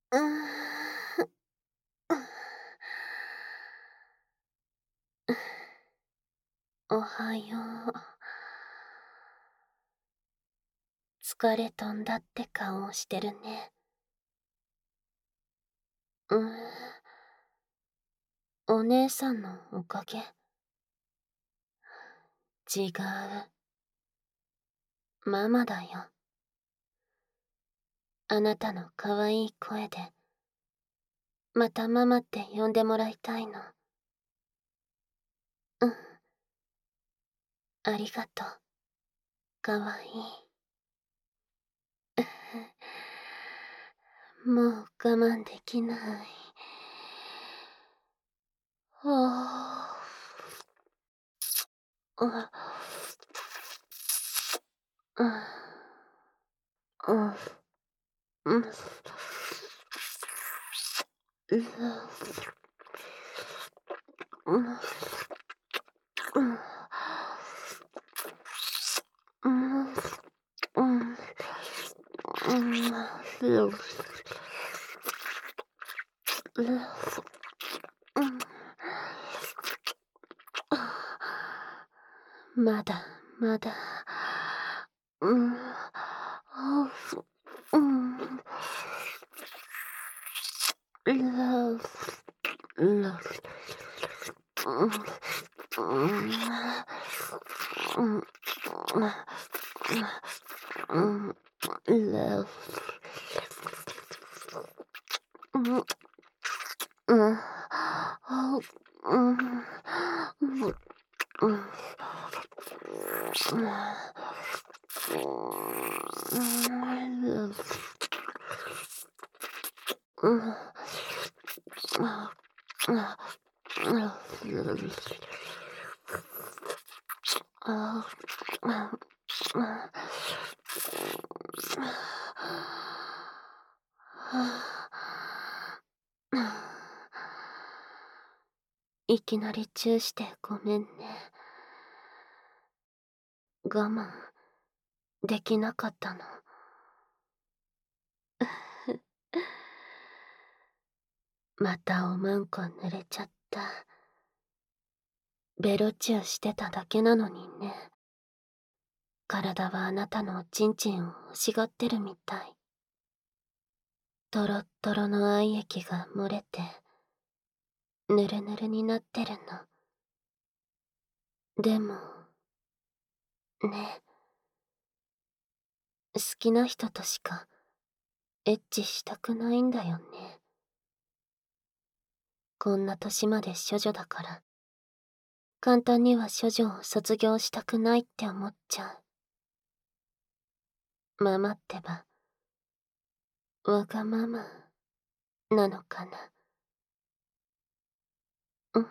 うーん。おはよう。疲れ飛んだって顔をしてるね。お姉さんのおかげ？違う。ママだよ。あなたの可愛い声で、またママって呼んでもらいたいの。うん。ありがとう。かわいい。もう我慢できない。はあ。うん。うん。うん。うん。うん。うん。うん。うん。まだまだ。うん。うん。いきなりチューしてごめんね。我慢できなかったの。またおまんこ濡れちゃった。ベロチューしてただけなのにね。体はあなたのおちんちんを欲しがってるみたい。トロットロの愛液が漏れて、ぬるぬるになってるの。でも、ね、好きな人としかエッチしたくないんだよね。こんな年まで処女だから、簡単には処女を卒業したくないって思っちゃう。ママってば、わがままなのかな。うん。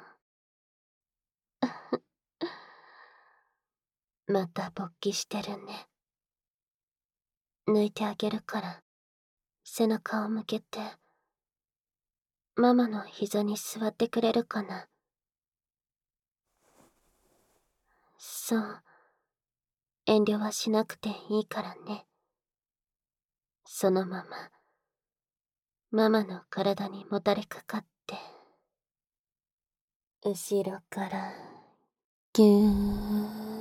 また勃起してるね。抜いてあげるから、背中を向けて、ママの膝に座ってくれるかな。そう。遠慮はしなくていいからね。そのまま、ママの体にもたれかかって、後ろから、ぎゅー。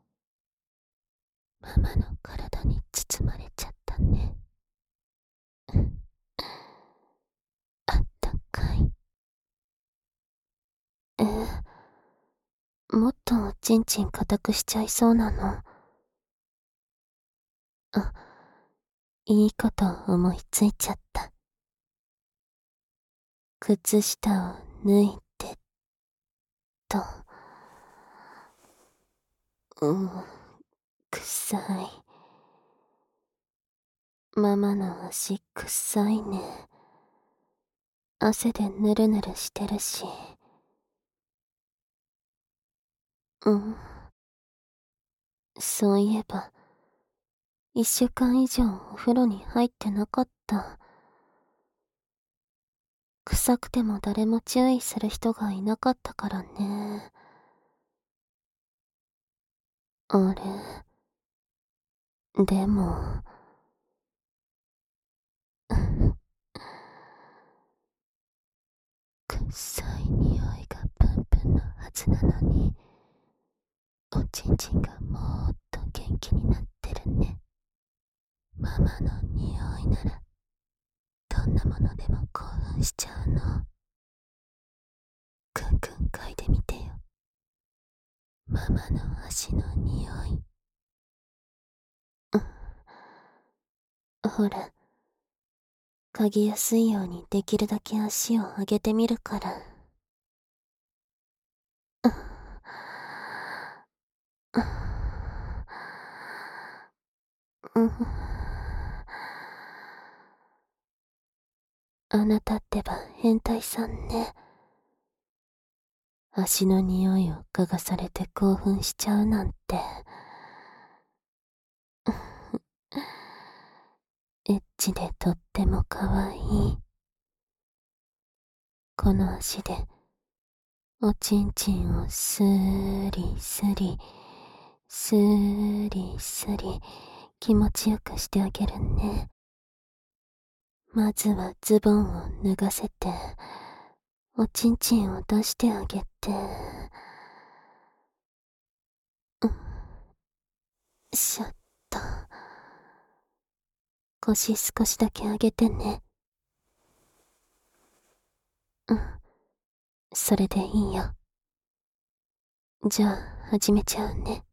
ママの体に包まれちゃったね。あったかい。もっとおちんちん固くしちゃいそうなの。あ、いいこと思いついちゃった。靴下を脱いで、と。臭い。ママの足臭いね。汗でぬるぬるしてるし。そういえば、1週間以上お風呂に入ってなかった。臭くても誰も注意する人がいなかったからね。あれ。でも、 ちんちんがもっと元気になってるね。ママの匂いならどんなものでも興奮しちゃうの。くんくん嗅いでみてよ。ママの足の匂い。ほら、嗅ぎやすいようにできるだけ足を上げてみるから。あなたってば変態さんね。足の匂いを嗅がされて興奮しちゃうなんて。エッチでとってもかわいい。この足でおちんちんをスーリスリスーリスリ気持ちよくしてあげるね。まずはズボンを脱がせておちんちんを出してあげて。しょっと腰少しだけ上げてね。それでいいよ。じゃあ始めちゃうね。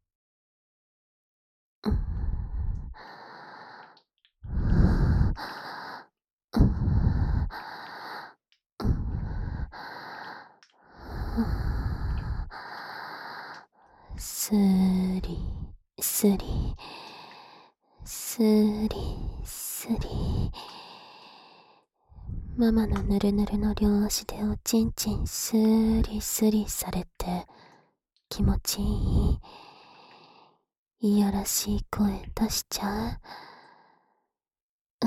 スリスリスリスリ。ママのぬるぬるの両足でおちんちんスリスリされて気持ちいい。いやらしい声出しちゃう。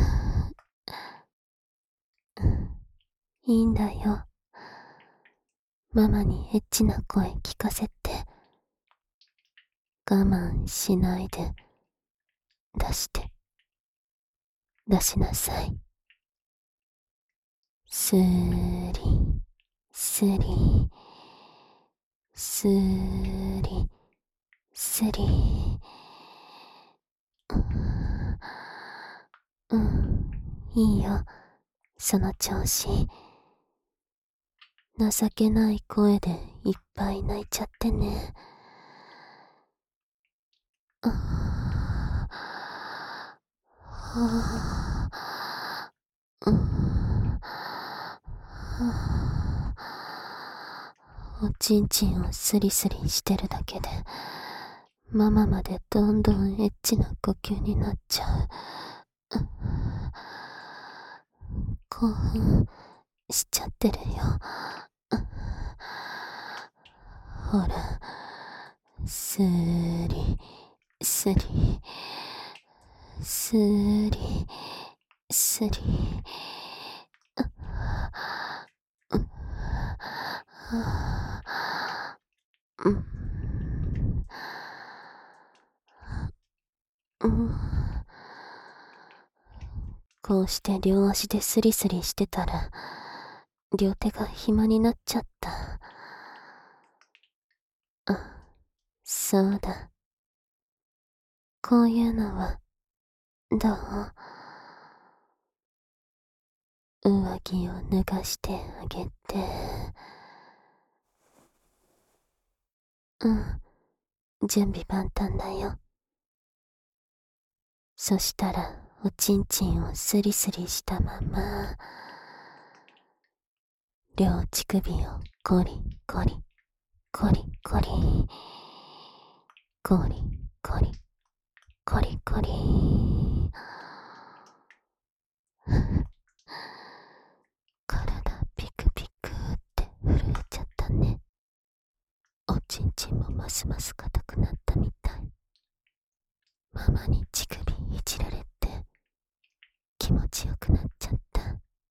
いいんだよ。ママにエッチな声聞かせて。我慢しないで出しなさい。スーリスリスーリスリ。いいよ、その調子。情けない声でいっぱい泣いちゃってね。おちんちんをスリスリしてるだけでママまでどんどんエッチな呼吸になっちゃう。興奮しちゃってるよ。ほら、スリスリスリスリ。こうして両足でスリスリしてたら両手が暇になっちゃった。そうだ。こういうのはどう？上着を脱がしてあげて。準備万端だよ。そしたらおちんちんをスリスリしたまま両乳首をコリコリコリコリコリコリコリコリ。体ピクピクって震えちゃったね。おちんちんもますます硬くなったみたい。ママに乳首いじられて気持ちよくなっちゃった。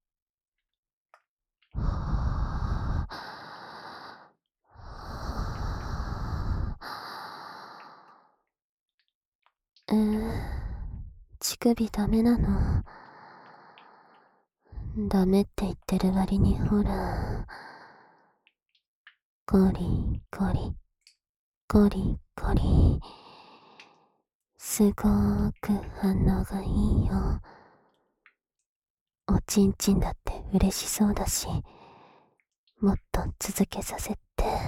乳首ダメなの？ダメって言ってる割にほら、コリコリコリコリ。すごーく反応がいいよ。おちんちんだって嬉しそうだし、もっと続けさせて。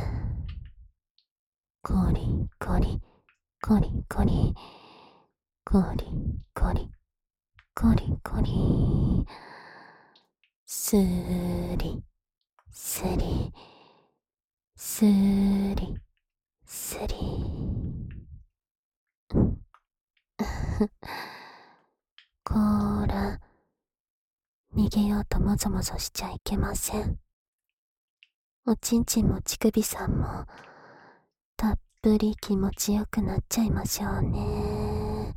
コリコリ、コリコリ、コリコリ、コリコリ。スリ、スリ、スリ、スリ。こーら、逃げようともぞもぞしちゃいけません。おちんちんも乳首さんも、たっぷり気持ちよくなっちゃいましょうね。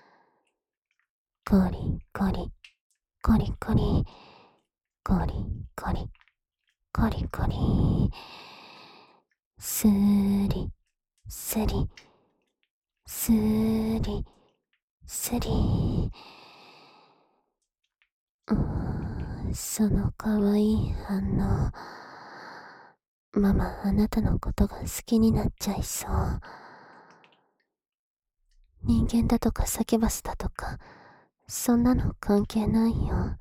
コリコリ、コリコリ、コリコリ、コリコリ。スリ、スリ、スリ、スリ。そのかわいい反応。ママ、あなたのことが好きになっちゃいそう。人間だとかサキュバスだとか、そんなの関係ないよ。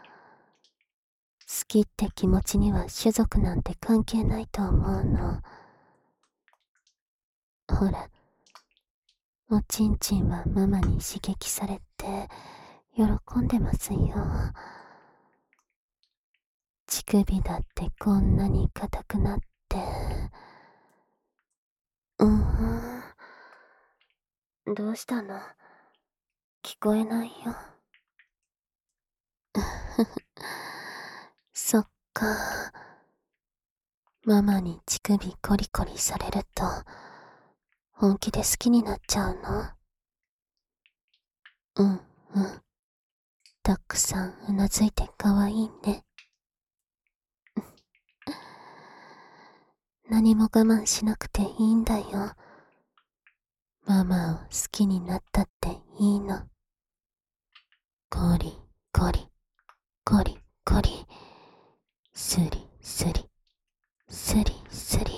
好きって気持ちには種族なんて関係ないと思うの。ほら、おちんちんはママに刺激されて喜んでますよ。乳首だってこんなに硬くなって。どうしたの？聞こえないよ。そっか。ママに乳首コリコリされると本気で好きになっちゃうの？うん。たくさんうなずいてかわいいね。何も我慢しなくていいんだよ。ママを好きになったっていいの。コリコリ、コリコリ、スリスリ、スリスリ。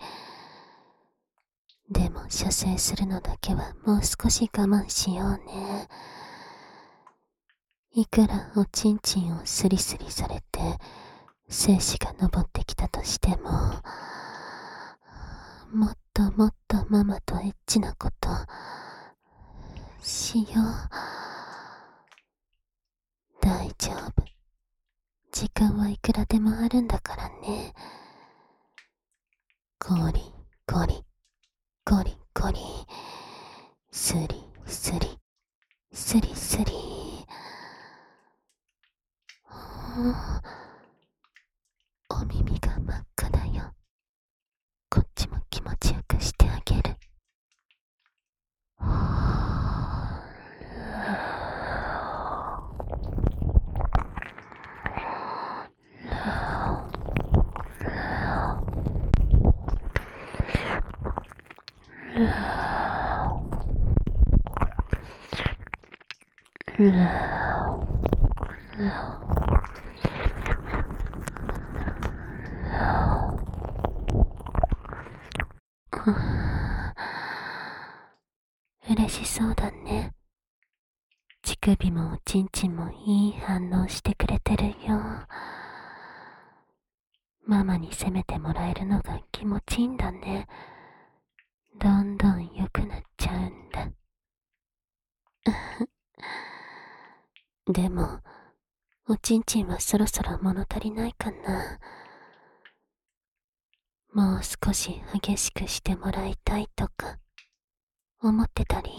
でも射精するのだけはもう少し我慢しようね。いくらおちんちんをスリスリされて精子が昇ってきたとしても、もっともっとママとエッチなことしよう。大丈夫。時間はいくらでもあるんだからね。コリコリ、コリコリ、スリスリ、スリスリ。お耳が真っ赤だよ。こっちも気持ちよくしてあげる。嬉しそうだね。乳首もおちんちんもいい反応してくれてるよ。ママに責めてもらえるのが気持ちいいんだね。どんどん良くなっちゃうんだ。でも、おちんちんはそろそろ物足りないかな。もう少し激しくしてもらいたいとか、思ってたり。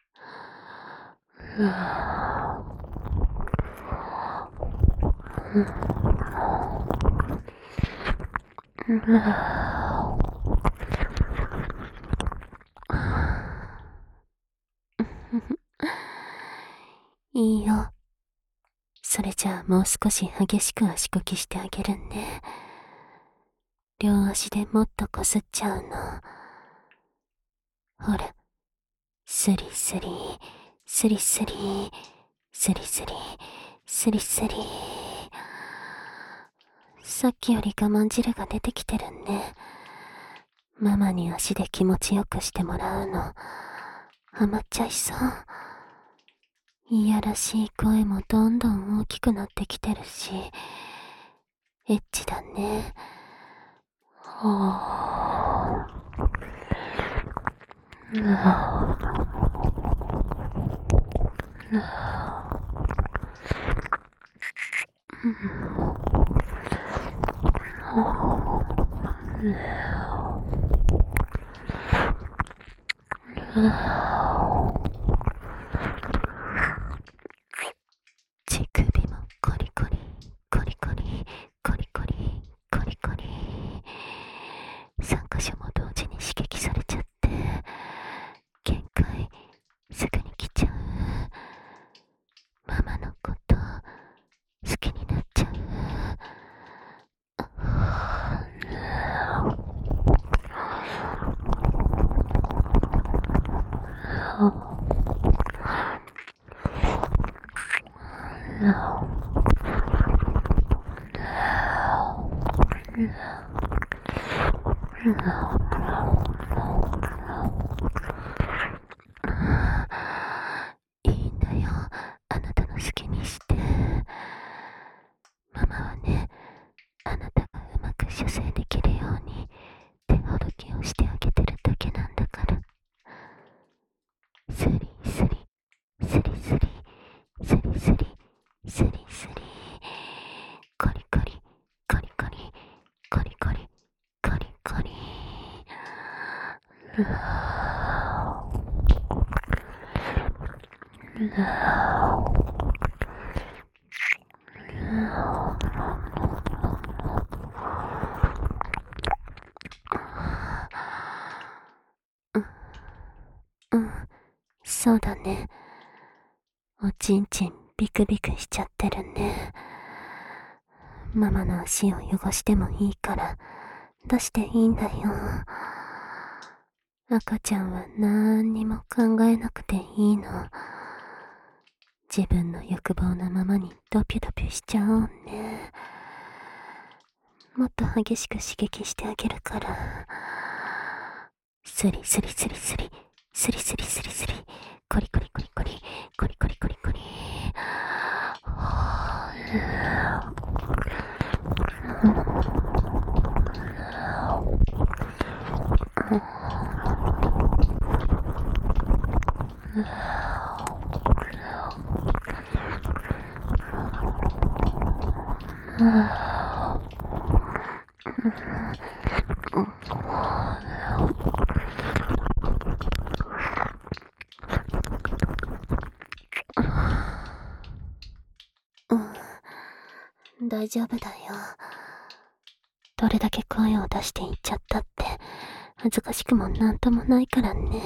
いいよ。それじゃあもう少し激しく足こきしてあげるね。両足でもっとこすっちゃうの。ほら、スリスリ、スリスリ、スリスリ、スリスリ。さっきより我慢汁が出てきてるね。 ママに足で気持ちよくしてもらうの、ハマっちゃいそう。いやらしい声もどんどん大きくなってきてるし、エッチだね。ほ乳首もコリコリコリコリコリコリコリコリ、3箇所も同時に刺激されちゃって限界すぐに来ちゃう。ママのこと好きになっちゃう。いいんだよ、あなたの好きにして。ママはね、あなたがうまく射精できるように手ほどきをしてあげてるだけなんだから。スリスリスリスリスリスリスリスリ、コリコリコリコリコリコリコリコリ。うん、そうだね。おちんちんビクビクしちゃってるね。ママの足を汚してもいいから出していいんだよ。赤ちゃんはなんにも考えなくていいの。自分の欲望のままにドピュドピュしちゃおうね。もっと激しく刺激してあげるから。スリスリスリスリスリスリスリスリ、コリコリコリコリコリコリコリコリ。大丈夫だよ。どれだけ声を出して言っちゃったって恥ずかしくもなんともないからね。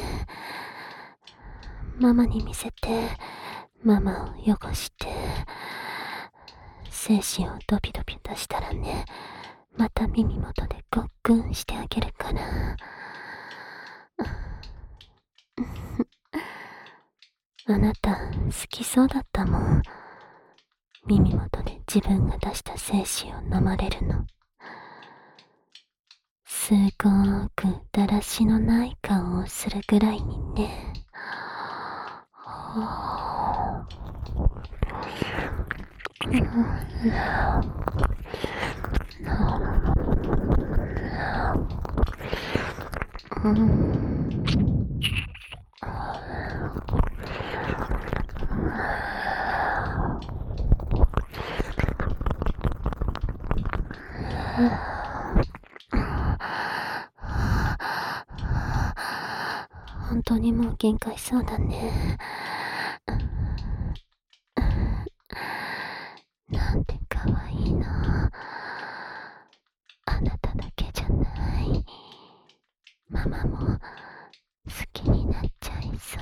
ママに見せて、ママを汚して、精子をドビドビ出したらね、また耳元でごっくんしてあげるから。あなた好きそうだったもん。耳元で自分が出した精子を飲まれるの。すごーくだらしのない顔をするぐらいにね。本当にもう限界そうだね。なんて可愛いの。あなただけじゃない。ママも好きになっちゃいそう。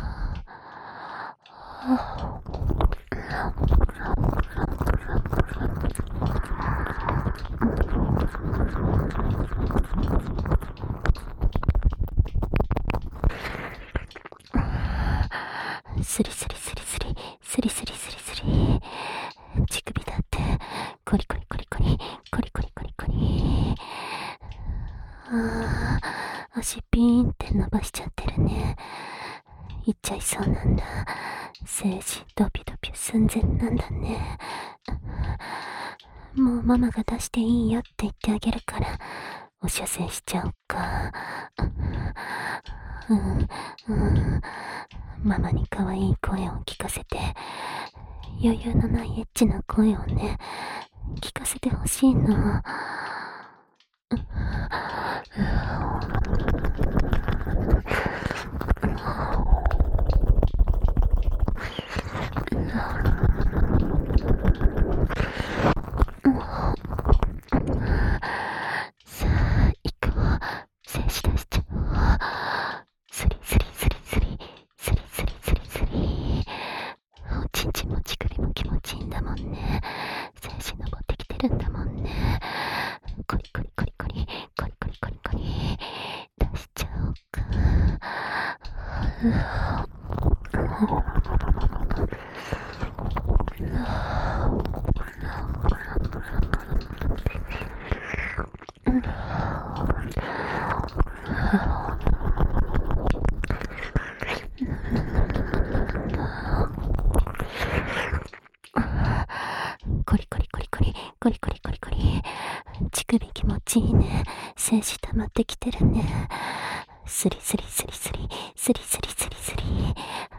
スリスリスリスリスリスリスリスリ、乳首だってコリコリコリコリコリコリコリコリ。 足ピーンって伸ばしちゃってるね。行っちゃいそうなんだ。精子ドピドピ寸前なんだね。もうママが出していいよって言ってあげるから、お射精しちゃおうか。ママに可愛い声を聞かせて、余裕のないエッチな声をね、聞かせてほしいの。さあ、行こう。精子出しちゃおう。スリスリスリスリ、スリスリスリスリ。おちんちんもちくりも気持ちいいんだもんね。精子登ってきてるんだもんね。コリコリコリコリ、コリコリコリコリ。出しちゃおうか。コリコリコリコリ、コリコリコリコリ。乳首気持ちいいね。精子溜まってきてるね。スリスリスリスリ、スリスリスリスリ。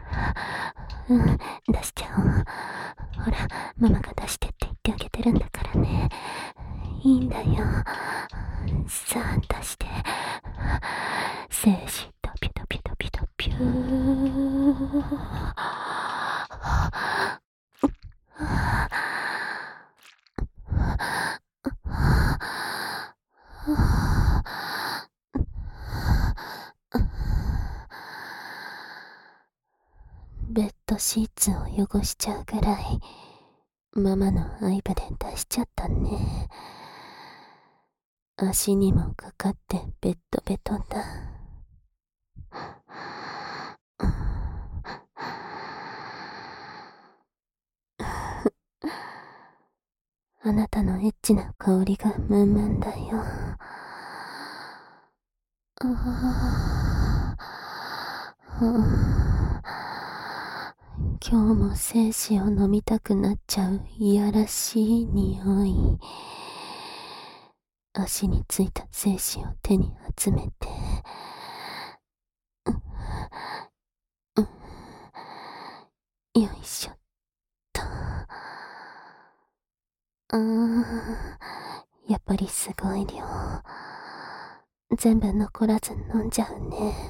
出しちゃおう。ほら、ママが出してって言ってあげてるんだからね。いいんだよ。さあ、出して。精子ドピュドピュドピュドピュベッドシーツを汚しちゃうぐらい、ママの愛撫で出しちゃったね。足にもかかってベッドベトだ。あなたのエッチな香りがムンムンだよ。今日も精子を飲みたくなっちゃういやらしい匂い。足についた精子を手に集めて、よいしょっと。やっぱりすごい量。全部残らず飲んじゃうね。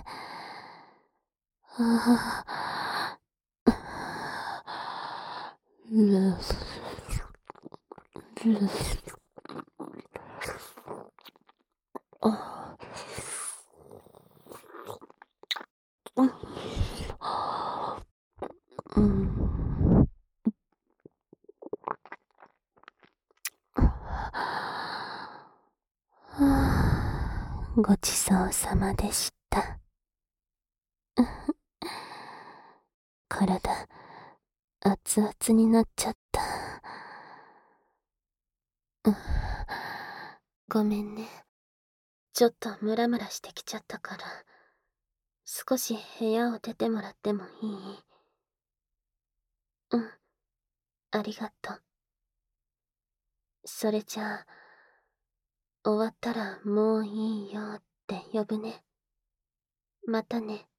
ごちそうさまでした。体、熱々になっちゃった。ごめんね。ちょっとムラムラしてきちゃったから、少し部屋を出てもらってもいい？ありがとう。それじゃあ、終わったらもういいよって呼ぶね。またね。